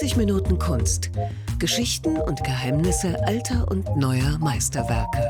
30 Minuten Kunst. Geschichten und Geheimnisse alter und neuer Meisterwerke.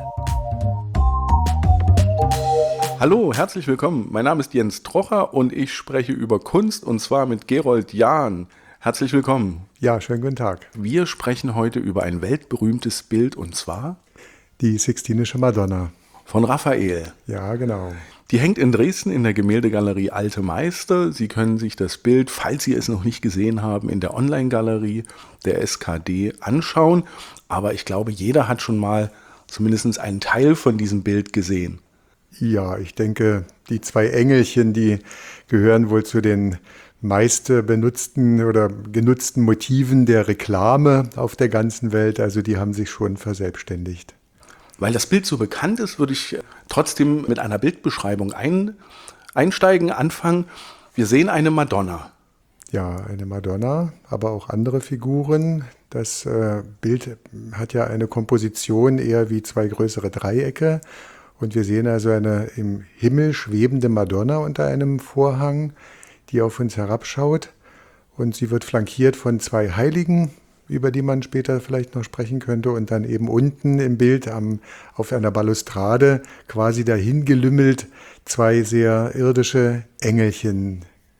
Hallo, herzlich willkommen. Mein Name ist Jens Trocher und ich spreche über Kunst und zwar mit Gerold Jahn. Herzlich willkommen. Ja, schönen guten Tag. Wir sprechen heute über ein weltberühmtes Bild und zwar die Sixtinische Madonna. Von Raphael. Ja, genau. Die hängt in Dresden in der Gemäldegalerie Alte Meister. Sie können sich das Bild, falls Sie es noch nicht gesehen haben, in der Online-Galerie der SKD anschauen. Aber ich glaube, jeder hat schon mal zumindest einen Teil von diesem Bild gesehen. Ja, ich denke, die zwei Engelchen, die gehören wohl zu den meist benutzten oder genutzten Motiven der Reklame auf der ganzen Welt. Also die haben sich schon verselbstständigt. Weil das Bild so bekannt ist, würde ich trotzdem mit einer Bildbeschreibung einsteigen, anfangen. Wir sehen eine Madonna. Ja, eine Madonna, aber auch andere Figuren. Das Bild hat ja eine Komposition eher wie zwei größere Dreiecke. Und wir sehen also eine im Himmel schwebende Madonna unter einem Vorhang, die auf uns herabschaut. Und sie wird flankiert von zwei Heiligen, über die man später vielleicht noch sprechen könnte, und dann eben unten im Bild auf einer Balustrade quasi dahingelümmelt zwei sehr irdische Engelchen.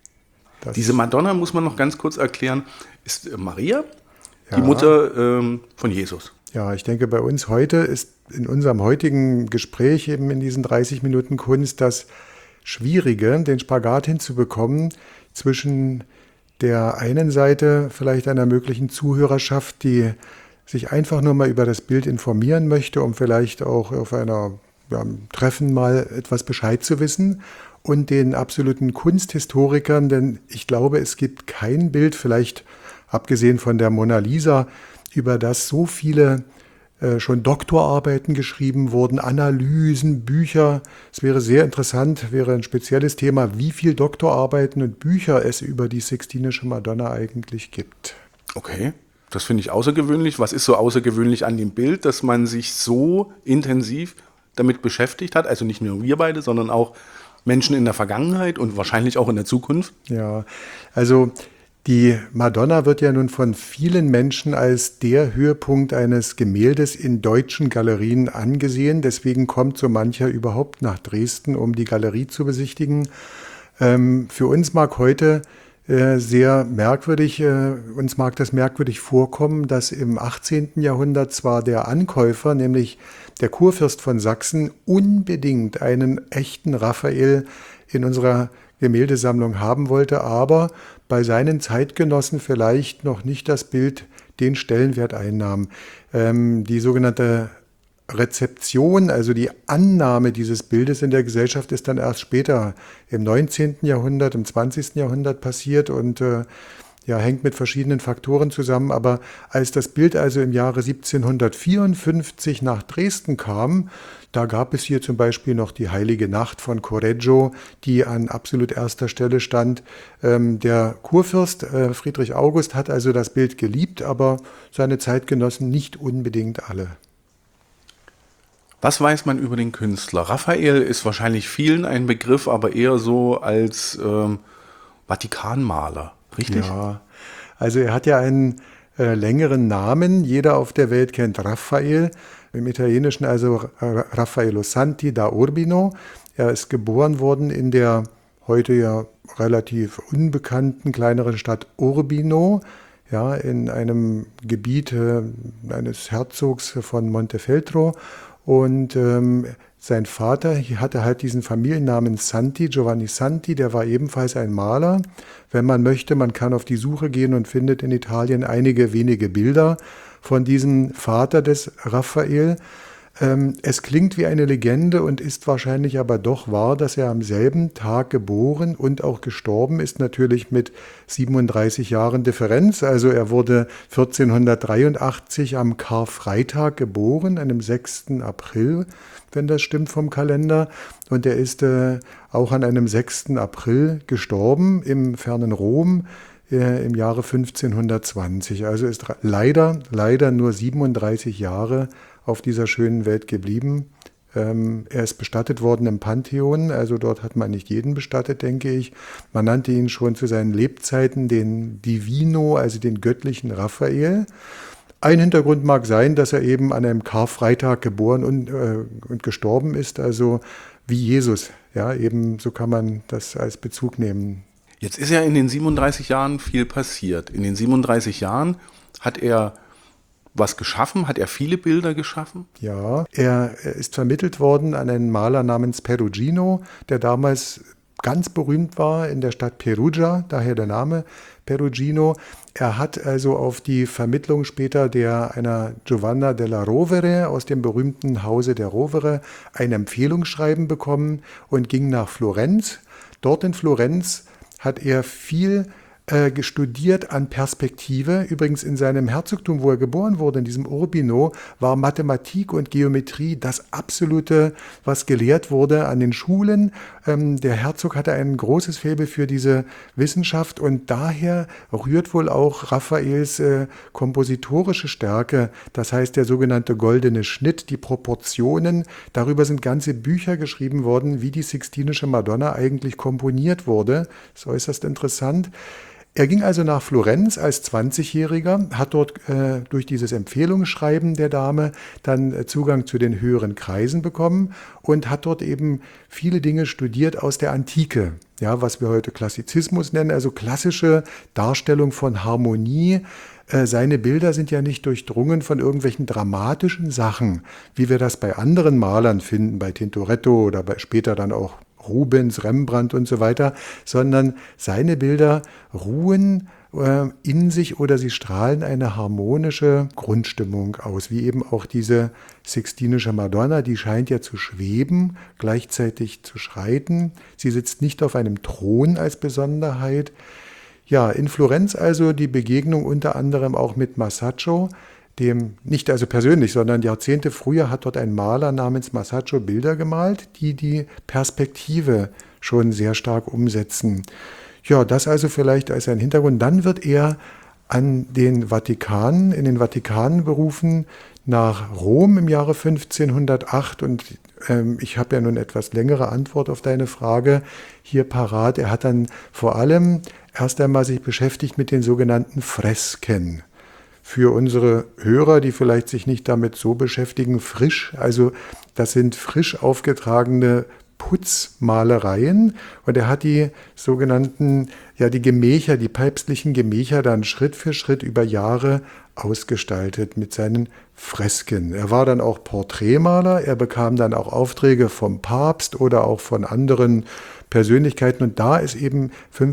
Diese Madonna, muss man noch ganz kurz erklären, ist Maria, die Mutter von Jesus. Ja, ich denke, bei uns heute ist in unserem heutigen Gespräch eben in diesen 30 Minuten Kunst das Schwierige, den Spagat hinzubekommen zwischen der einen Seite vielleicht einer möglichen Zuhörerschaft, die sich einfach nur mal über das Bild informieren möchte, um vielleicht auch auf einem Treffen mal etwas Bescheid zu wissen, und den absoluten Kunsthistorikern, denn ich glaube, es gibt kein Bild, vielleicht abgesehen von der Mona Lisa, über das so viele schon Doktorarbeiten geschrieben wurden, Analysen, Bücher. Es wäre sehr interessant, wäre ein spezielles Thema, wie viele Doktorarbeiten und Bücher es über die Sixtinische Madonna eigentlich gibt. Okay, das finde ich außergewöhnlich. Was ist so außergewöhnlich an dem Bild, dass man sich so intensiv damit beschäftigt hat? Also nicht nur wir beide, sondern auch Menschen in der Vergangenheit und wahrscheinlich auch in der Zukunft? Ja, also die Madonna wird ja nun von vielen Menschen als der Höhepunkt eines Gemäldes in deutschen Galerien angesehen. Deswegen kommt so mancher überhaupt nach Dresden, um die Galerie zu besichtigen. Für uns mag heute sehr merkwürdig, uns mag das merkwürdig vorkommen, dass im 18. Jahrhundert zwar der Ankäufer, nämlich der Kurfürst von Sachsen, unbedingt einen echten Raphael in unserer Gemäldesammlung haben wollte, aber bei seinen Zeitgenossen vielleicht noch nicht das Bild den Stellenwert einnahm. Die sogenannte Rezeption, also die Annahme dieses Bildes in der Gesellschaft, ist dann erst später im 19. Jahrhundert, im 20. Jahrhundert passiert und hängt mit verschiedenen Faktoren zusammen. Aber als das Bild also im Jahre 1754 nach Dresden kam, da gab es hier zum Beispiel noch die Heilige Nacht von Correggio, die an absolut erster Stelle stand. Der Kurfürst Friedrich August hat also das Bild geliebt, aber seine Zeitgenossen nicht unbedingt alle. Was weiß man über den Künstler? Raphael ist wahrscheinlich vielen ein Begriff, aber eher so als Vatikanmaler, richtig? Ja, also er hat ja einen längeren Namen. Jeder auf der Welt kennt Raphael. Im Italienischen also Raffaello Santi da Urbino. Er ist geboren worden in der heute ja relativ unbekannten kleineren Stadt Urbino, ja, in einem Gebiet eines Herzogs von Montefeltro. Und sein Vater hatte halt diesen Familiennamen Santi, Giovanni Santi, der war ebenfalls ein Maler. Wenn man möchte, man kann auf die Suche gehen und findet in Italien einige wenige Bilder von diesem Vater des Raphael. Es klingt wie eine Legende und ist wahrscheinlich aber doch wahr, dass er am selben Tag geboren und auch gestorben ist, natürlich mit 37 Jahren Differenz. Also er wurde 1483 am Karfreitag geboren, einem 6. April, wenn das stimmt vom Kalender. Und er ist auch an einem 6. April gestorben im fernen Rom im Jahre 1520. Also ist leider nur 37 Jahre auf dieser schönen Welt geblieben. Er ist bestattet worden im Pantheon, also dort hat man nicht jeden bestattet, denke ich. Man nannte ihn schon zu seinen Lebzeiten den Divino, also den göttlichen Raphael. Ein Hintergrund mag sein, dass er eben an einem Karfreitag geboren und gestorben ist, also wie Jesus. Ja, eben so kann man das als Bezug nehmen. Jetzt ist ja in den 37 Jahren viel passiert. In den 37 Jahren hat er was geschaffen? Hat er viele Bilder geschaffen? Ja, er ist vermittelt worden an einen Maler namens Perugino, der damals ganz berühmt war in der Stadt Perugia, daher der Name Perugino. Er hat also auf die Vermittlung später einer Giovanna della Rovere aus dem berühmten Hause der Rovere ein Empfehlungsschreiben bekommen und ging nach Florenz. Dort in Florenz hat er viel studiert an Perspektive. Übrigens in seinem Herzogtum, wo er geboren wurde, in diesem Urbino, war Mathematik und Geometrie das Absolute, was gelehrt wurde an den Schulen. Der Herzog hatte ein großes Faible für diese Wissenschaft und daher rührt wohl auch Raffaels kompositorische Stärke, das heißt der sogenannte goldene Schnitt, die Proportionen. Darüber sind ganze Bücher geschrieben worden, wie die Sixtinische Madonna eigentlich komponiert wurde. Das ist äußerst interessant. Er ging also nach Florenz als 20-Jähriger, hat dort durch dieses Empfehlungsschreiben der Dame dann Zugang zu den höheren Kreisen bekommen und hat dort eben viele Dinge studiert aus der Antike, ja, was wir heute Klassizismus nennen, also klassische Darstellung von Harmonie. Seine Bilder sind ja nicht durchdrungen von irgendwelchen dramatischen Sachen, wie wir das bei anderen Malern finden, bei Tintoretto oder später dann auch Rubens, Rembrandt und so weiter, sondern seine Bilder ruhen in sich oder sie strahlen eine harmonische Grundstimmung aus, wie eben auch diese Sixtinische Madonna, die scheint ja zu schweben, gleichzeitig zu schreiten. Sie sitzt nicht auf einem Thron als Besonderheit. Ja, in Florenz also die Begegnung unter anderem auch mit Masaccio, dem nicht also persönlich, sondern Jahrzehnte früher hat dort ein Maler namens Masaccio Bilder gemalt, die Perspektive schon sehr stark umsetzen. Ja, das also vielleicht als ein Hintergrund. Dann wird er in den Vatikan berufen, nach Rom im Jahre 1508 und ich habe ja nun etwas längere Antwort auf deine Frage hier parat. Er hat dann vor allem erst einmal sich beschäftigt mit den sogenannten Fresken. Für unsere Hörer, die vielleicht sich nicht damit so beschäftigen, also das sind frisch aufgetragene Putzmalereien und er hat die sogenannten, die Gemächer, die päpstlichen Gemächer dann Schritt für Schritt über Jahre ausgestaltet mit seinen Fresken. Er war dann auch Porträtmaler, er bekam dann auch Aufträge vom Papst oder auch von anderen Persönlichkeiten und da ist eben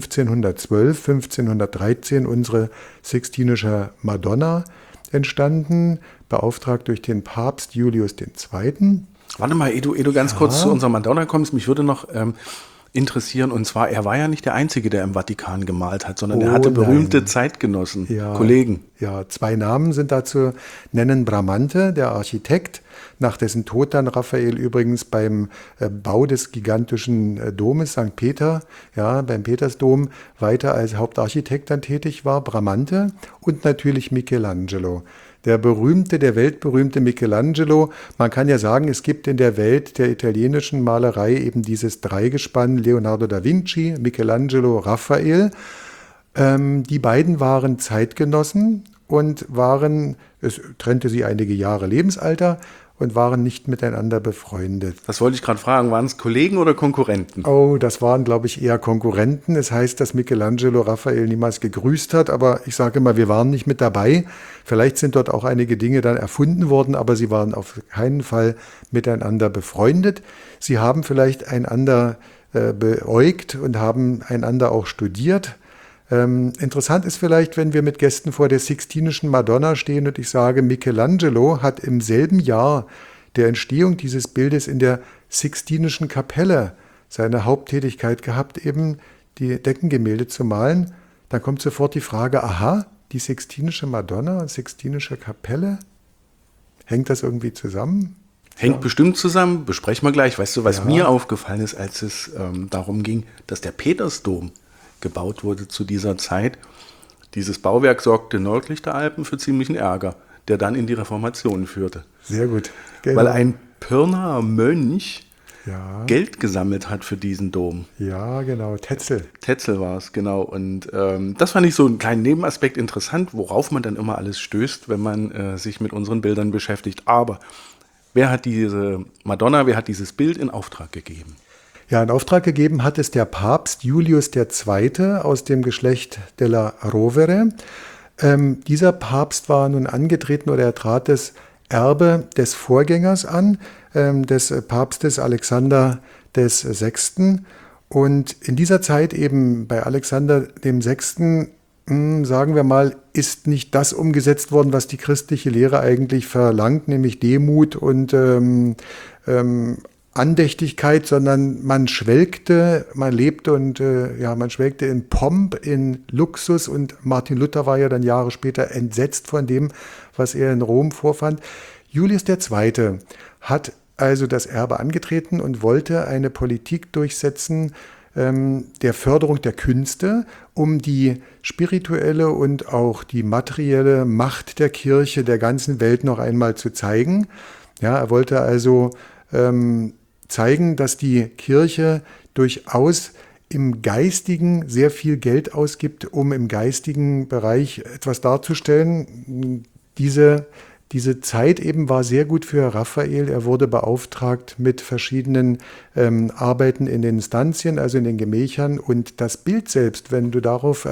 1512, 1513 unsere Sixtinische Madonna entstanden, beauftragt durch den Papst Julius II. Warte mal, ehe du ganz kurz zu unserer Madonna kommst, mich würde noch interessieren, und zwar, er war ja nicht der Einzige, der im Vatikan gemalt hat, sondern er hatte berühmte Zeitgenossen, Kollegen. Ja, 2 Namen sind da zu nennen. Bramante, der Architekt, nach dessen Tod dann Raphael übrigens beim Bau des gigantischen Domes St. Peter, beim Petersdom, weiter als Hauptarchitekt dann tätig war, Bramante, und natürlich Michelangelo. Der weltberühmte Michelangelo. Man kann ja sagen, es gibt in der Welt der italienischen Malerei eben dieses Dreigespann Leonardo da Vinci, Michelangelo, Raphael. Die beiden waren Zeitgenossen und es trennte sie einige Jahre Lebensalter und waren nicht miteinander befreundet. Das wollte ich gerade fragen, waren es Kollegen oder Konkurrenten? Oh, das waren, glaube ich, eher Konkurrenten. Es heißt, dass Michelangelo Raphael niemals gegrüßt hat, aber ich sage immer, wir waren nicht mit dabei. Vielleicht sind dort auch einige Dinge dann erfunden worden, aber sie waren auf keinen Fall miteinander befreundet. Sie haben vielleicht einander beäugt und haben einander auch studiert. Interessant ist vielleicht, wenn wir mit Gästen vor der Sixtinischen Madonna stehen und ich sage, Michelangelo hat im selben Jahr der Entstehung dieses Bildes in der Sixtinischen Kapelle seine Haupttätigkeit gehabt, eben die Deckengemälde zu malen. Dann kommt sofort die Frage, aha, die Sixtinische Madonna und Sixtinische Kapelle? Hängt das irgendwie zusammen? Hängt bestimmt zusammen, besprechen wir gleich. Weißt du, was mir aufgefallen ist, als es darum ging, dass der Petersdom gebaut wurde zu dieser Zeit. Dieses Bauwerk sorgte nördlich der Alpen für ziemlichen Ärger, der dann in die Reformation führte. Sehr gut. Genau. Weil ein Pirnaer Mönch Ja, Geld gesammelt hat für diesen Dom. ja, genau, Tetzel. Tetzel war es, genau. Und das fand ich so einen kleinen Nebenaspekt interessant, worauf man dann immer alles stößt, wenn man sich mit unseren Bildern beschäftigt. Aber wer hat dieses Bild in Auftrag gegeben? Ja, in Auftrag gegeben hat es der Papst Julius II. Aus dem Geschlecht della Rovere. Dieser Papst war nun angetreten oder er trat das Erbe des Vorgängers an, des Papstes Alexander VI. Und in dieser Zeit eben bei Alexander VI., sagen wir mal, ist nicht das umgesetzt worden, was die christliche Lehre eigentlich verlangt, nämlich Demut und Andächtigkeit, sondern man schwelgte, man lebte und man schwelgte in Pomp, in Luxus, und Martin Luther war ja dann Jahre später entsetzt von dem, was er in Rom vorfand. Julius II. Hat also das Erbe angetreten und wollte eine Politik durchsetzen der Förderung der Künste, um die spirituelle und auch die materielle Macht der Kirche der ganzen Welt noch einmal zu zeigen. Ja, er wollte also zeigen, dass die Kirche durchaus im Geistigen sehr viel Geld ausgibt, um im geistigen Bereich etwas darzustellen. Diese Zeit eben war sehr gut für Raphael. Er wurde beauftragt mit verschiedenen Arbeiten in den Stanzien, also in den Gemächern. Und das Bild selbst, wenn du darauf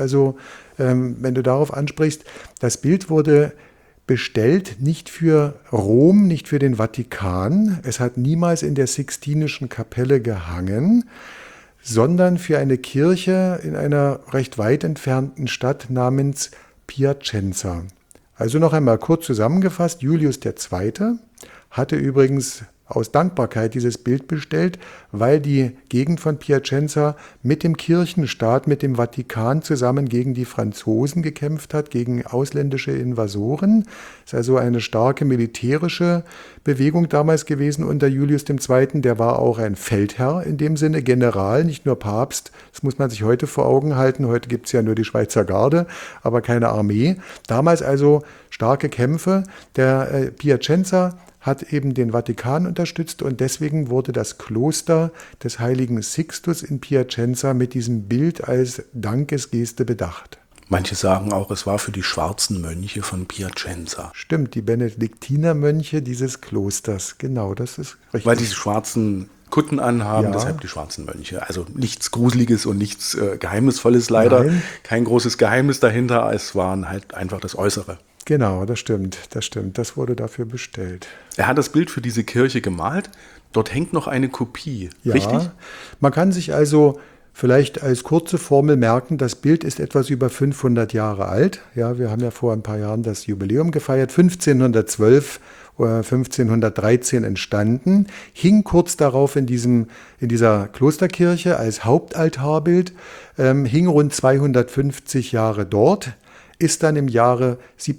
ansprichst, das Bild wurde bestellt nicht für Rom, nicht für den Vatikan. Es hat niemals in der Sixtinischen Kapelle gehangen, sondern für eine Kirche in einer recht weit entfernten Stadt namens Piacenza. Also noch einmal kurz zusammengefasst, Julius II. Hatte übrigens aus Dankbarkeit dieses Bild bestellt, weil die Gegend von Piacenza mit dem Kirchenstaat, mit dem Vatikan zusammen gegen die Franzosen gekämpft hat, gegen ausländische Invasoren. Das ist also eine starke militärische Bewegung damals gewesen unter Julius II. Der war auch ein Feldherr in dem Sinne, General, nicht nur Papst. Das muss man sich heute vor Augen halten. Heute gibt es ja nur die Schweizer Garde, aber keine Armee. Damals also starke Kämpfe. Der Piacenza hat eben den Vatikan unterstützt und deswegen wurde das Kloster des heiligen Sixtus in Piacenza mit diesem Bild als Dankesgeste bedacht. Manche sagen auch, es war für die schwarzen Mönche von Piacenza. Stimmt, die Benediktinermönche dieses Klosters, genau, das ist richtig. Weil die schwarzen Kutten anhaben, Ja. deshalb die schwarzen Mönche. Also nichts Gruseliges und nichts Geheimnisvolles leider. Nein. Kein großes Geheimnis dahinter, es waren halt einfach das Äußere. Genau, das stimmt. Das wurde dafür bestellt. Er hat das Bild für diese Kirche gemalt. Dort hängt noch eine Kopie, Ja, richtig? man kann sich also vielleicht als kurze Formel merken, das Bild ist etwas über 500 Jahre alt. Ja, wir haben ja vor ein paar Jahren das Jubiläum gefeiert, 1512 oder 1513 entstanden, hing kurz darauf in dieser Klosterkirche als Hauptaltarbild, hing rund 250 Jahre dort, ist dann im Jahre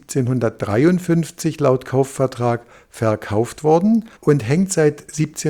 1753 laut Kaufvertrag verkauft worden und hängt seit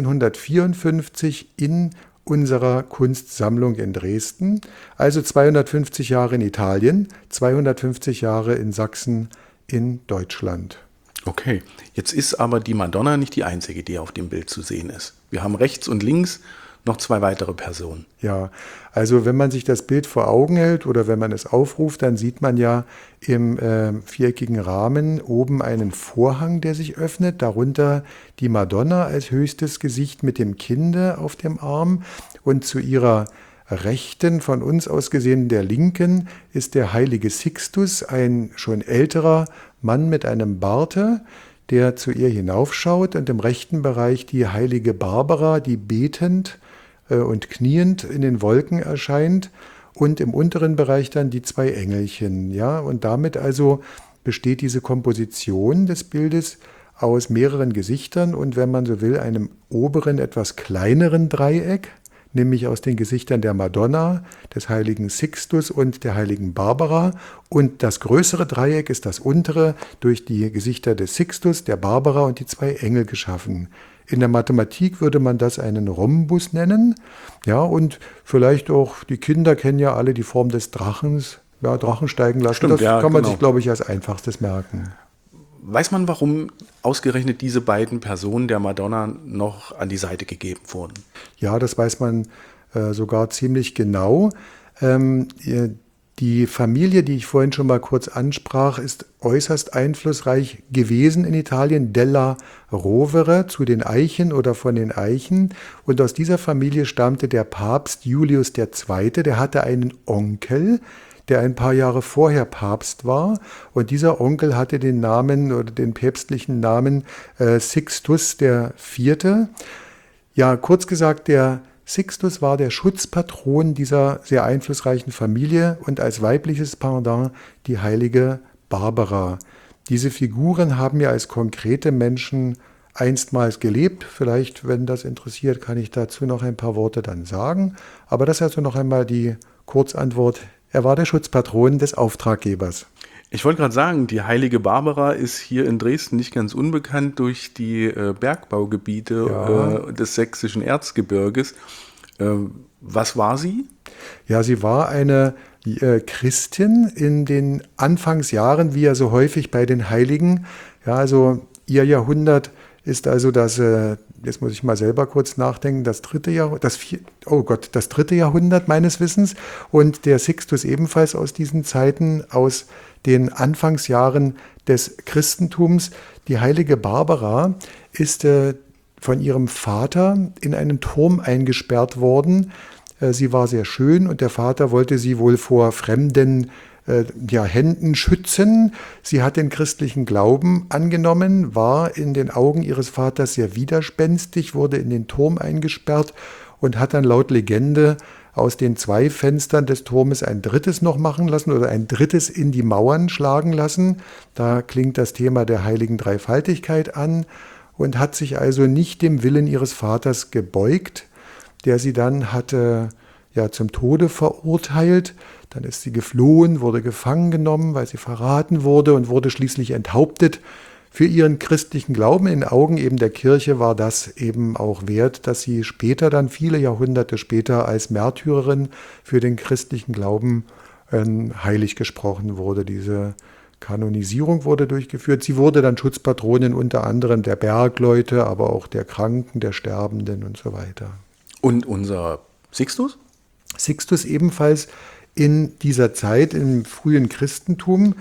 1754 in unserer Kunstsammlung in Dresden. Also 250 Jahre in Italien, 250 Jahre in Sachsen in Deutschland. Okay, jetzt ist aber die Madonna nicht die einzige, die auf dem Bild zu sehen ist. Wir haben rechts und links noch zwei weitere Personen. Ja, also wenn man sich das Bild vor Augen hält oder wenn man es aufruft, dann sieht man ja im viereckigen Rahmen oben einen Vorhang, der sich öffnet, darunter die Madonna als höchstes Gesicht mit dem Kinde auf dem Arm und zu ihrer Rechten, von uns aus gesehen der Linken, ist der heilige Sixtus, ein schon älterer Mann mit einem Barte, der zu ihr hinaufschaut, und im rechten Bereich die heilige Barbara, die betend und kniend in den Wolken erscheint, und im unteren Bereich dann die zwei Engelchen. Ja? Und damit also besteht diese Komposition des Bildes aus mehreren Gesichtern und, wenn man so will, einem oberen, etwas kleineren Dreieck, nämlich aus den Gesichtern der Madonna, des heiligen Sixtus und der heiligen Barbara. Und das größere Dreieck ist das untere, durch die Gesichter des Sixtus, der Barbara und die zwei Engel geschaffen. In der Mathematik würde man das einen Rhombus nennen. Ja, und vielleicht auch, die Kinder kennen ja alle die Form des Drachens. Ja, Drachen steigen lassen, Stimmt, das ja, kann man genau. sich, glaube ich, als einfachstes merken. Weiß man, warum ausgerechnet diese beiden Personen der Madonna noch an die Seite gegeben wurden? Ja, das weiß man sogar ziemlich genau. Die Familie, die ich vorhin schon mal kurz ansprach, ist äußerst einflussreich gewesen in Italien, Della Rovere, zu den Eichen oder von den Eichen. Und aus dieser Familie stammte der Papst Julius II., der hatte einen Onkel, der ein paar Jahre vorher Papst war. Und dieser Onkel hatte den Namen oder den päpstlichen Namen Sixtus IV. Ja, kurz gesagt, der Sixtus war der Schutzpatron dieser sehr einflussreichen Familie und als weibliches Pendant die heilige Barbara. Diese Figuren haben ja als konkrete Menschen einstmals gelebt. Vielleicht, wenn das interessiert, kann ich dazu noch ein paar Worte dann sagen. Aber das ist also noch einmal die Kurzantwort. Er war der Schutzpatron des Auftraggebers. Ich wollte gerade sagen, die heilige Barbara ist hier in Dresden nicht ganz unbekannt durch die Bergbaugebiete des sächsischen Erzgebirges. Was war sie? Ja, sie war eine Christin in den Anfangsjahren, wie ja so häufig bei den Heiligen. Ja, also ihr Jahrhundert ist also das, jetzt muss ich mal selber kurz nachdenken, das dritte Jahrhundert meines Wissens. Und der Sixtus ebenfalls aus diesen Zeiten, aus den Anfangsjahren des Christentums. Die heilige Barbara ist von ihrem Vater in einen Turm eingesperrt worden. Sie war sehr schön und der Vater wollte sie wohl vor fremden Händen schützen. Sie hat den christlichen Glauben angenommen, war in den Augen ihres Vaters sehr widerspenstig, wurde in den Turm eingesperrt und hat dann laut Legende aus den 2 Fenstern des Turmes ein drittes noch machen lassen oder ein drittes in die Mauern schlagen lassen. Da klingt das Thema der heiligen Dreifaltigkeit an und hat sich also nicht dem Willen ihres Vaters gebeugt, der sie dann hatte zum Tode verurteilt. Dann ist sie geflohen, wurde gefangen genommen, weil sie verraten wurde und wurde schließlich enthauptet. Für ihren christlichen Glauben in den Augen eben der Kirche war das eben auch wert, dass sie später dann, viele Jahrhunderte später, als Märtyrerin für den christlichen Glauben heilig gesprochen wurde. Diese Kanonisierung wurde durchgeführt. Sie wurde dann Schutzpatronin unter anderem der Bergleute, aber auch der Kranken, der Sterbenden und so weiter. Und unser Sixtus? Sixtus ebenfalls in dieser Zeit, im frühen Christentum,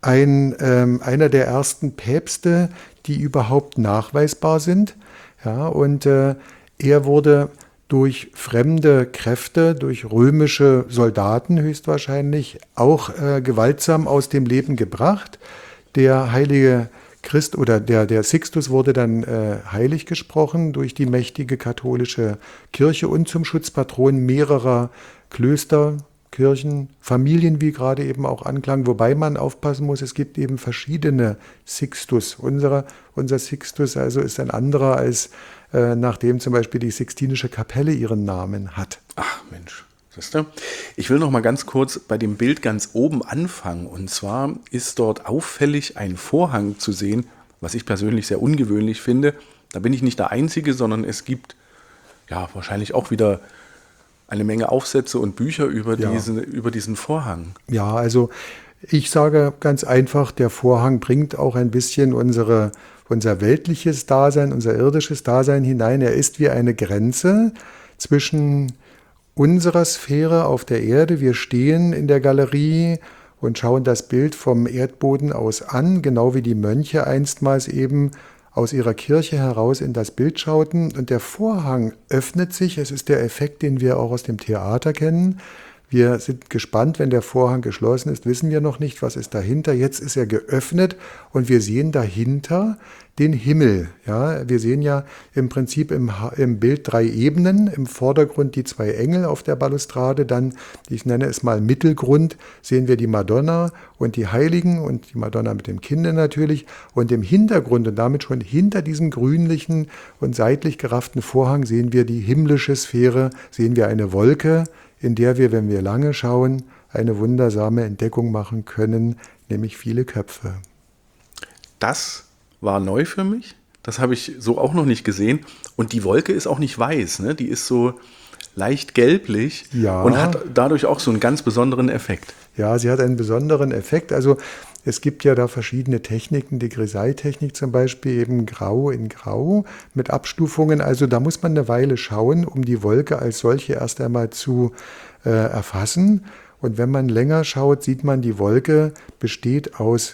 einer der ersten Päpste, die überhaupt nachweisbar sind. Ja, und er wurde durch fremde Kräfte, durch römische Soldaten höchstwahrscheinlich auch gewaltsam aus dem Leben gebracht. Der heilige Christ oder der Sixtus wurde dann heilig gesprochen durch die mächtige katholische Kirche und zum Schutzpatron mehrerer Klöster, Kirchen, Familien, wie gerade eben auch anklang, wobei man aufpassen muss, es gibt eben verschiedene Sixtus. Unser Sixtus also ist ein anderer, als nachdem zum Beispiel die Sixtinische Kapelle ihren Namen hat. Ach Mensch, siehst du? Ich will noch mal ganz kurz bei dem Bild ganz oben anfangen. Und zwar ist dort auffällig ein Vorhang zu sehen, was ich persönlich sehr ungewöhnlich finde. Da bin ich nicht der Einzige, sondern es gibt ja wahrscheinlich auch wieder eine Menge Aufsätze und Bücher über diesen Vorhang. Ja, also ich sage ganz einfach, der Vorhang bringt auch ein bisschen unser weltliches Dasein, unser irdisches Dasein hinein. Er ist wie eine Grenze zwischen unserer Sphäre auf der Erde. Wir stehen in der Galerie und schauen das Bild vom Erdboden aus an, genau wie die Mönche einstmals eben aus ihrer Kirche heraus in das Bild schauten. Und der Vorhang öffnet sich. Es ist der Effekt, den wir auch aus dem Theater kennen. Wir sind gespannt, wenn der Vorhang geschlossen ist, wissen wir noch nicht, was ist dahinter. Jetzt ist er geöffnet und wir sehen dahinter den Himmel. Ja, wir sehen ja im Prinzip im Bild 3 Ebenen. Im Vordergrund die 2 Engel auf der Balustrade, dann, ich nenne es mal Mittelgrund, sehen wir die Madonna und die Heiligen und die Madonna mit dem Kinde natürlich. Und im Hintergrund und damit schon hinter diesem grünlichen und seitlich gerafften Vorhang sehen wir die himmlische Sphäre, sehen wir eine Wolke, in der wir, wenn wir lange schauen, eine wundersame Entdeckung machen können, nämlich viele Köpfe. Das war neu für mich. Das habe ich so auch noch nicht gesehen. Und die Wolke ist auch nicht weiß, ne? Die ist so leicht gelblich Ja. und hat dadurch auch so einen ganz besonderen Effekt. Ja, sie hat einen besonderen Effekt. Also es gibt ja da verschiedene Techniken, die Grisaille-Technik zum Beispiel, eben Grau in Grau mit Abstufungen. Also da muss man eine Weile schauen, um die Wolke als solche erst einmal zu erfassen. Und wenn man länger schaut, sieht man, die Wolke besteht aus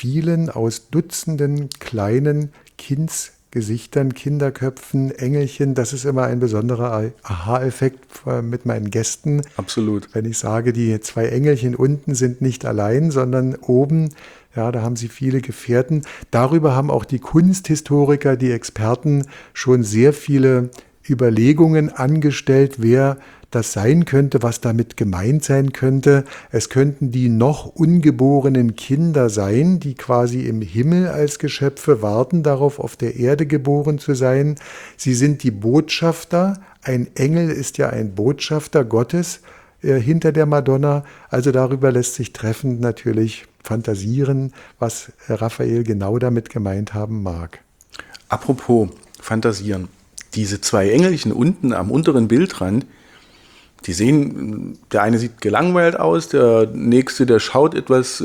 Dutzenden kleinen Kindsgesichtern, Kinderköpfen, Engelchen. Das ist immer ein besonderer Aha-Effekt mit meinen Gästen. Absolut. Wenn ich sage, die 2 Engelchen unten sind nicht allein, sondern oben, ja, da haben sie viele Gefährten. Darüber haben auch die Kunsthistoriker, die Experten schon sehr viele Überlegungen angestellt, wer das sein könnte, was damit gemeint sein könnte. Es könnten die noch ungeborenen Kinder sein, die quasi im Himmel als Geschöpfe warten darauf, auf der Erde geboren zu sein. Sie sind die Botschafter. Ein Engel ist ja ein Botschafter Gottes hinter der Madonna. Also darüber lässt sich treffend natürlich fantasieren, was Raphael genau damit gemeint haben mag. Apropos fantasieren. Diese 2 Engelchen unten am unteren Bildrand, die sehen, der eine sieht gelangweilt aus, der nächste, der schaut etwas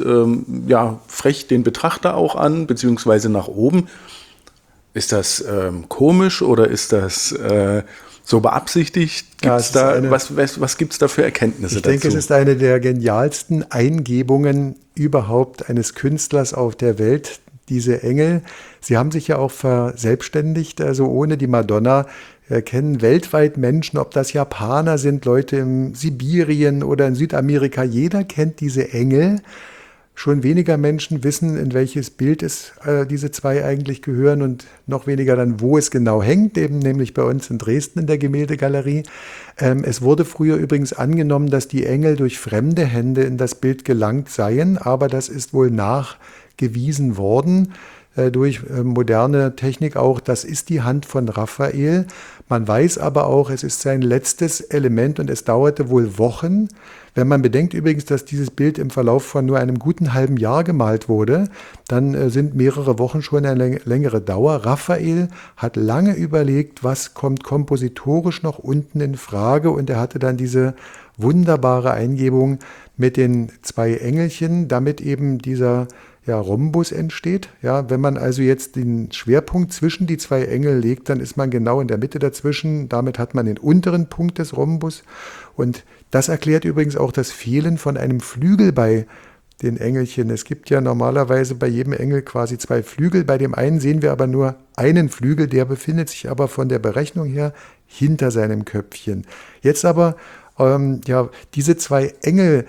frech den Betrachter auch an, beziehungsweise nach oben. Ist das komisch oder ist das so beabsichtigt? Gibt's was gibt es da für Erkenntnisse dazu? Ich denke, es ist eine der genialsten Eingebungen überhaupt eines Künstlers auf der Welt, diese Engel. Sie haben sich ja auch verselbstständigt, also ohne die Madonna kennen weltweit Menschen, ob das Japaner sind, Leute in Sibirien oder in Südamerika, jeder kennt diese Engel. Schon weniger Menschen wissen, in welches Bild diese 2 eigentlich gehören und noch weniger dann, wo es genau hängt, eben nämlich bei uns in Dresden in der Gemäldegalerie. Es wurde früher übrigens angenommen, dass die Engel durch fremde Hände in das Bild gelangt seien, aber das ist wohl nachgewiesen worden durch moderne Technik auch. Das ist die Hand von Raphael. Man weiß aber auch, es ist sein letztes Element und es dauerte wohl Wochen. Wenn man bedenkt übrigens, dass dieses Bild im Verlauf von nur einem guten halben Jahr gemalt wurde, dann sind mehrere Wochen schon eine längere Dauer. Raphael hat lange überlegt, was kommt kompositorisch noch unten in Frage, und er hatte dann diese wunderbare Eingebung mit den 2 Engelchen, damit eben dieser Rhombus entsteht. Ja, wenn man also jetzt den Schwerpunkt zwischen die 2 Engel legt, dann ist man genau in der Mitte dazwischen. Damit hat man den unteren Punkt des Rhombus. Und das erklärt übrigens auch das Fehlen von einem Flügel bei den Engelchen. Es gibt ja normalerweise bei jedem Engel quasi 2 Flügel. Bei dem einen sehen wir aber nur einen Flügel, der befindet sich aber von der Berechnung her hinter seinem Köpfchen. Jetzt aber, diese 2 Engel,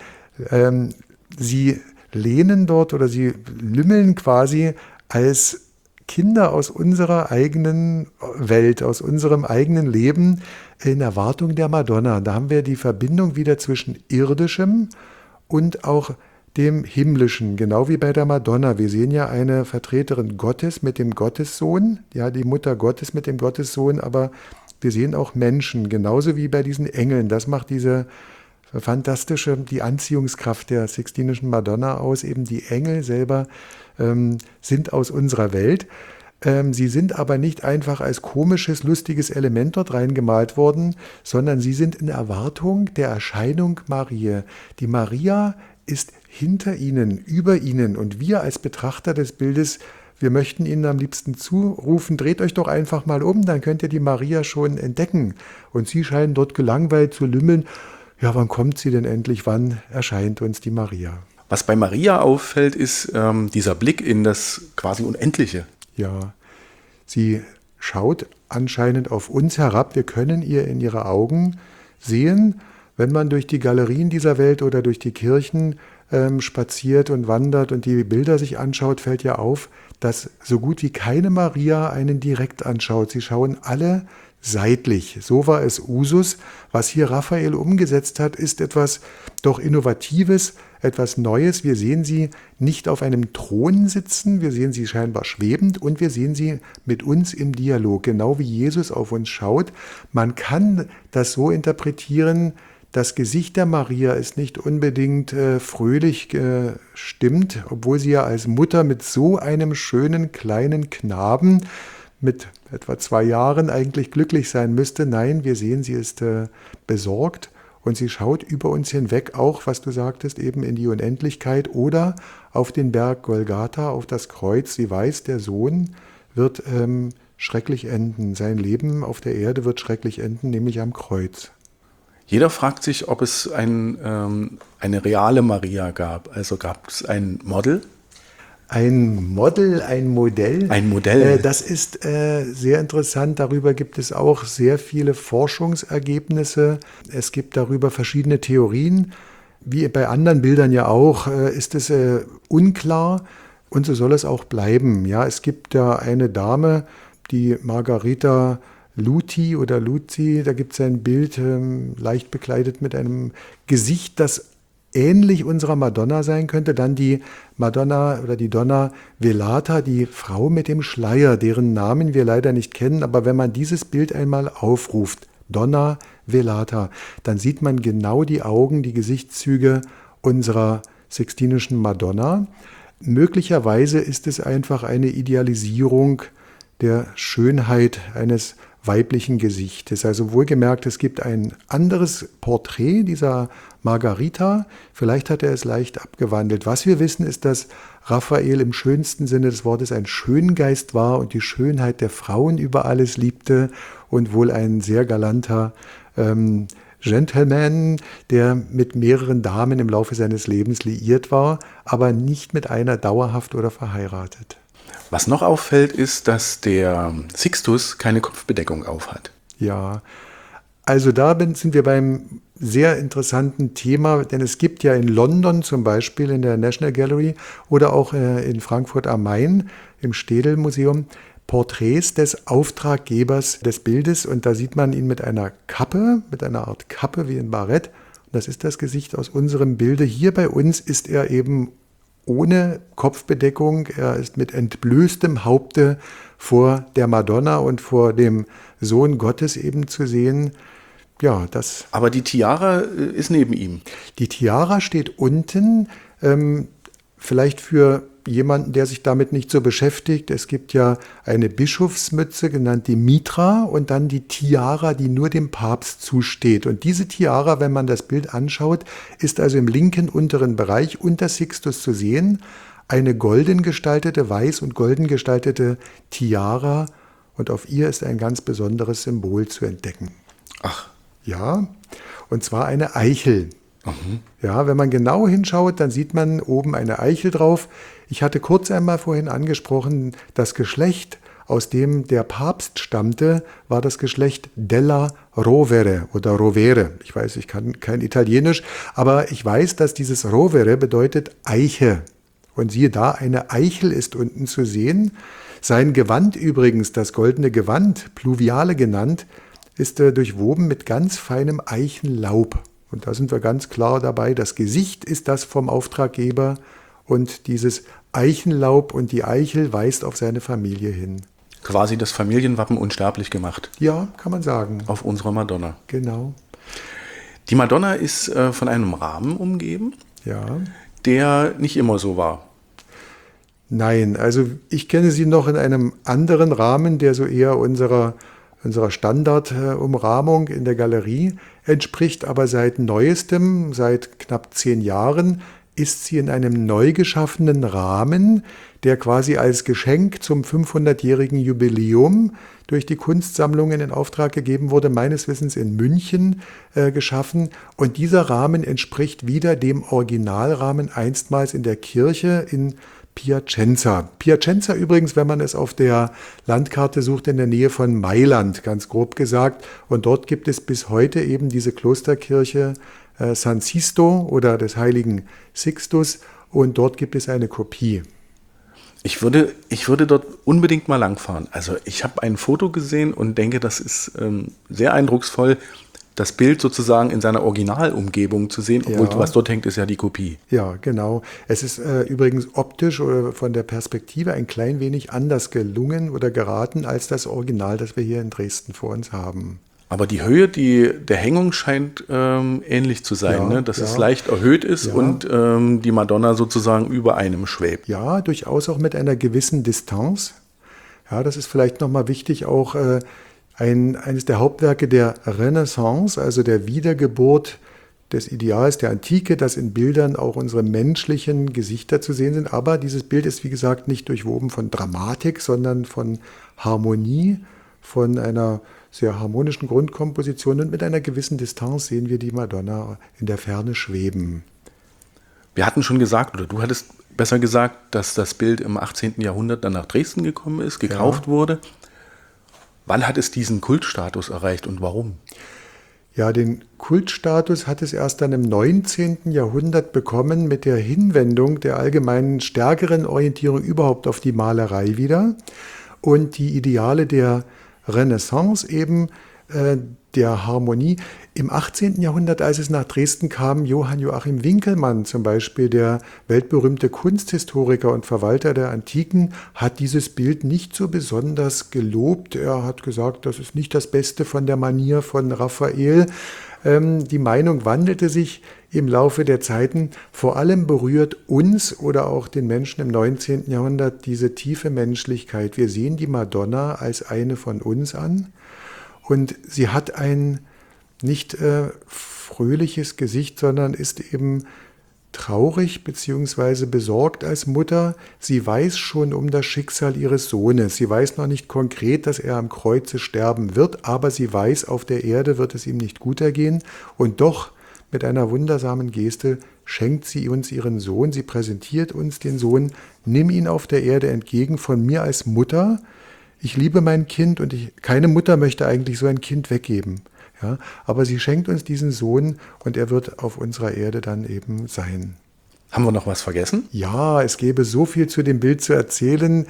sie lehnen dort oder sie lümmeln quasi als Kinder aus unserer eigenen Welt, aus unserem eigenen Leben in Erwartung der Madonna. Da haben wir die Verbindung wieder zwischen Irdischem und auch dem Himmlischen, genau wie bei der Madonna. Wir sehen ja eine Vertreterin Gottes mit dem Gottessohn, ja, die Mutter Gottes mit dem Gottessohn, aber wir sehen auch Menschen, genauso wie bei diesen Engeln. Das macht diese fantastische, die Anziehungskraft der Sixtinischen Madonna aus. Eben die Engel selber sind aus unserer Welt. Sie sind aber nicht einfach als komisches, lustiges Element dort reingemalt worden, sondern sie sind in Erwartung der Erscheinung Mariä. Die Maria ist hinter ihnen, über ihnen, und wir als Betrachter des Bildes, wir möchten Ihnen am liebsten zurufen, dreht euch doch einfach mal um, dann könnt ihr die Maria schon entdecken. Und Sie scheinen dort gelangweilt zu lümmeln. Ja, wann kommt sie denn endlich? Wann erscheint uns die Maria? Was bei Maria auffällt, ist dieser Blick in das quasi Unendliche. Ja, sie schaut anscheinend auf uns herab. Wir können ihr in ihre Augen sehen. Wenn man durch die Galerien dieser Welt oder durch die Kirchen spaziert und wandert und die Bilder sich anschaut, fällt ja auf, dass so gut wie keine Maria einen direkt anschaut. Sie schauen alle seitlich. So war es Usus. Was hier Raphael umgesetzt hat, ist etwas doch Innovatives, etwas Neues. Wir sehen sie nicht auf einem Thron sitzen, wir sehen sie scheinbar schwebend und wir sehen sie mit uns im Dialog, genau wie Jesus auf uns schaut. Man kann das so interpretieren, das Gesicht der Maria ist nicht unbedingt fröhlich gestimmt, obwohl sie ja als Mutter mit so einem schönen kleinen Knaben mit etwa 2 Jahren eigentlich glücklich sein müsste. Nein, wir sehen, sie ist besorgt und sie schaut über uns hinweg, auch, was du sagtest, eben in die Unendlichkeit oder auf den Berg Golgatha, auf das Kreuz. Sie weiß, der Sohn wird schrecklich enden. Sein Leben auf der Erde wird schrecklich enden, nämlich am Kreuz. Jeder fragt sich, ob es eine reale Maria gab. Also gab es ein Model? Ein Model, ein Modell. Ein Modell. Das ist sehr interessant. Darüber gibt es auch sehr viele Forschungsergebnisse. Es gibt darüber verschiedene Theorien. Wie bei anderen Bildern ja auch, ist es unklar und so soll es auch bleiben. Ja, es gibt da eine Dame, die Margarita Luti oder Luzi, da gibt es ein Bild, leicht bekleidet mit einem Gesicht, das ähnlich unserer Madonna sein könnte. Dann die Madonna oder die Donna Velata, die Frau mit dem Schleier, deren Namen wir leider nicht kennen. Aber wenn man dieses Bild einmal aufruft, Donna Velata, dann sieht man genau die Augen, die Gesichtszüge unserer Sixtinischen Madonna. Möglicherweise ist es einfach eine Idealisierung der Schönheit eines weiblichen Gesichtes. Also wohlgemerkt, es gibt ein anderes Porträt dieser Margarita. Vielleicht hat er es leicht abgewandelt. Was wir wissen, ist, dass Raphael im schönsten Sinne des Wortes ein Schöngeist war und die Schönheit der Frauen über alles liebte und wohl ein sehr galanter Gentleman, der mit mehreren Damen im Laufe seines Lebens liiert war, aber nicht mit einer dauerhaft oder verheiratet. Was noch auffällt, ist, dass der Sixtus keine Kopfbedeckung aufhat. Ja, also da sind wir beim sehr interessanten Thema, denn es gibt ja in London zum Beispiel in der National Gallery oder auch in Frankfurt am Main im Städel Museum Porträts des Auftraggebers des Bildes und da sieht man ihn mit einer Kappe, mit einer Art Kappe wie ein Barett. Und das ist das Gesicht aus unserem Bilde. Hier bei uns ist er eben ohne Kopfbedeckung, er ist mit entblößtem Haupte vor der Madonna und vor dem Sohn Gottes eben zu sehen. Ja, das. Aber die Tiara ist neben ihm. Die Tiara steht unten, vielleicht für jemanden, der sich damit nicht so beschäftigt. Es gibt ja eine Bischofsmütze, genannt die Mitra, und dann die Tiara, die nur dem Papst zusteht. Und diese Tiara, wenn man das Bild anschaut, ist also im linken unteren Bereich unter Sixtus zu sehen. Eine golden gestaltete, weiß und golden gestaltete Tiara. Und auf ihr ist ein ganz besonderes Symbol zu entdecken. Ach. Ja, und zwar eine Eichel. Ja, wenn man genau hinschaut, dann sieht man oben eine Eichel drauf. Ich hatte kurz einmal vorhin angesprochen, das Geschlecht, aus dem der Papst stammte, war das Geschlecht della Rovere oder Rovere. Ich weiß, ich kann kein Italienisch, aber ich weiß, dass dieses Rovere bedeutet Eiche. Und siehe da, eine Eichel ist unten zu sehen. Sein Gewand übrigens, das goldene Gewand, Pluviale genannt, ist durchwoben mit ganz feinem Eichenlaub. Und da sind wir ganz klar dabei, das Gesicht ist das vom Auftraggeber und dieses Eichenlaub und die Eichel weist auf seine Familie hin. Quasi das Familienwappen unsterblich gemacht. Ja, kann man sagen. Auf unserer Madonna. Genau. Die Madonna ist von einem Rahmen umgeben, Ja. der nicht immer so war. Nein, also ich kenne sie noch in einem anderen Rahmen, der so eher unserer Standardumrahmung in der Galerie entspricht, aber seit neuestem, seit knapp 10 Jahren, ist sie in einem neu geschaffenen Rahmen, der quasi als Geschenk zum 500-jährigen Jubiläum durch die Kunstsammlungen in Auftrag gegeben wurde, meines Wissens in München geschaffen. Und dieser Rahmen entspricht wieder dem Originalrahmen einstmals in der Kirche in Piacenza. Piacenza übrigens, wenn man es auf der Landkarte sucht, in der Nähe von Mailand, ganz grob gesagt. Und dort gibt es bis heute eben diese Klosterkirche San Sisto oder des heiligen Sixtus. Und dort gibt es eine Kopie. Ich würde dort unbedingt mal langfahren. Also ich habe ein Foto gesehen und denke, das ist sehr eindrucksvoll, das Bild sozusagen in seiner Originalumgebung zu sehen, obwohl was dort hängt, ist ja die Kopie. Ja, genau. Es ist übrigens optisch oder von der Perspektive ein klein wenig anders gelungen oder geraten als das Original, das wir hier in Dresden vor uns haben. Aber die Höhe der Hängung scheint ähnlich zu sein, ne? Dass es leicht erhöht ist und die Madonna sozusagen über einem schwebt. Ja, durchaus auch mit einer gewissen Distanz. Ja, das ist vielleicht nochmal wichtig, auch eines der Hauptwerke der Renaissance, also der Wiedergeburt des Ideals der Antike, dass in Bildern auch unsere menschlichen Gesichter zu sehen sind. Aber dieses Bild ist, wie gesagt, nicht durchwoben von Dramatik, sondern von Harmonie, von einer sehr harmonischen Grundkomposition. Und mit einer gewissen Distanz sehen wir die Madonna in der Ferne schweben. Wir hatten schon gesagt, oder du hattest besser gesagt, dass das Bild im 18. Jahrhundert dann nach Dresden gekommen ist, gekauft wurde. Wann hat es diesen Kultstatus erreicht und warum? Ja, den Kultstatus hat es erst dann im 19. Jahrhundert bekommen mit der Hinwendung der allgemeinen stärkeren Orientierung überhaupt auf die Malerei wieder und die Ideale der Renaissance eben, der Harmonie. Im 18. Jahrhundert, als es nach Dresden kam, Johann Joachim Winckelmann zum Beispiel, der weltberühmte Kunsthistoriker und Verwalter der Antiken, hat dieses Bild nicht so besonders gelobt. Er hat gesagt, das ist nicht das Beste von der Manier von Raphael. Die Meinung wandelte sich im Laufe der Zeiten. Vor allem berührt uns oder auch den Menschen im 19. Jahrhundert diese tiefe Menschlichkeit. Wir sehen die Madonna als eine von uns an und sie hat ein nicht fröhliches Gesicht, sondern ist eben traurig bzw. besorgt als Mutter. Sie weiß schon um das Schicksal ihres Sohnes. Sie weiß noch nicht konkret, dass er am Kreuze sterben wird, aber sie weiß, auf der Erde wird es ihm nicht gut ergehen. Und doch mit einer wundersamen Geste schenkt sie uns ihren Sohn. Sie präsentiert uns den Sohn. Nimm ihn auf der Erde entgegen von mir als Mutter. Ich liebe mein Kind und keine Mutter möchte eigentlich so ein Kind weggeben. Ja, aber sie schenkt uns diesen Sohn und er wird auf unserer Erde dann eben sein. Haben wir noch was vergessen? Ja, es gäbe so viel zu dem Bild zu erzählen.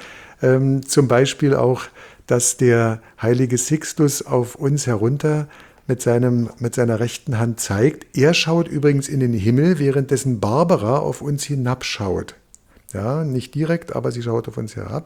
Zum Beispiel auch, dass der heilige Sixtus auf uns herunter mit seiner rechten Hand zeigt. Er schaut übrigens in den Himmel, währenddessen Barbara auf uns hinabschaut. Ja, nicht direkt, aber sie schaut auf uns herab.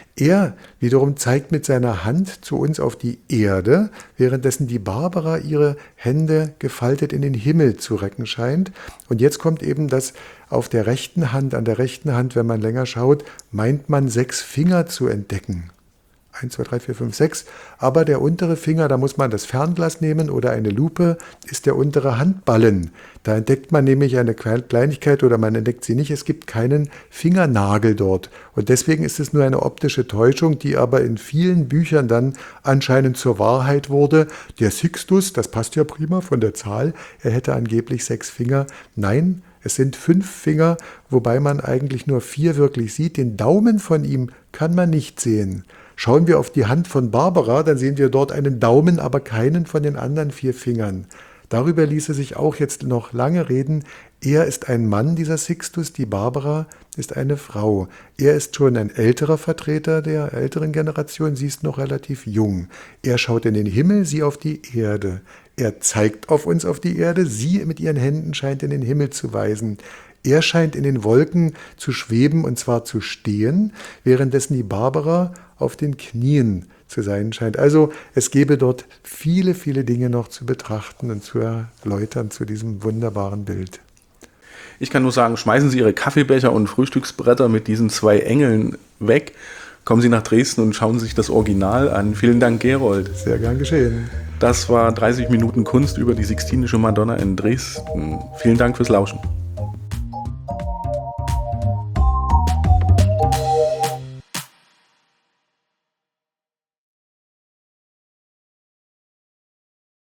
Er wiederum zeigt mit seiner Hand zu uns auf die Erde, währenddessen die Barbara ihre Hände gefaltet in den Himmel zu recken scheint. Und jetzt kommt eben das auf der rechten Hand, an der rechten Hand, wenn man länger schaut, meint man 6 Finger zu entdecken. 1, 2, 3, 4, 5, 6. Aber der untere Finger, da muss man das Fernglas nehmen oder eine Lupe, ist der untere Handballen. Da entdeckt man nämlich eine Kleinigkeit oder man entdeckt sie nicht. Es gibt keinen Fingernagel dort. Und deswegen ist es nur eine optische Täuschung, die aber in vielen Büchern dann anscheinend zur Wahrheit wurde. Der Sixtus, das passt ja prima von der Zahl, er hätte angeblich 6 Finger. Nein, es sind 5 Finger, wobei man eigentlich nur 4 wirklich sieht. Den Daumen von ihm kann man nicht sehen. Schauen wir auf die Hand von Barbara, dann sehen wir dort einen Daumen, aber keinen von den anderen 4 Fingern. Darüber ließe sich auch jetzt noch lange reden. Er ist ein Mann, dieser Sixtus, die Barbara ist eine Frau. Er ist schon ein älterer Vertreter der älteren Generation, sie ist noch relativ jung. Er schaut in den Himmel, sie auf die Erde. Er zeigt auf uns auf die Erde, sie mit ihren Händen scheint in den Himmel zu weisen. Er scheint in den Wolken zu schweben und zwar zu stehen, währenddessen die Barbara auf den Knien zu sein scheint. Also es gäbe dort viele, viele Dinge noch zu betrachten und zu erläutern zu diesem wunderbaren Bild. Ich kann nur sagen, schmeißen Sie Ihre Kaffeebecher und Frühstücksbretter mit diesen 2 Engeln weg. Kommen Sie nach Dresden und schauen Sie sich das Original an. Vielen Dank, Gerold. Sehr gern geschehen. Das war 30 Minuten Kunst über die Sixtinische Madonna in Dresden. Vielen Dank fürs Lauschen.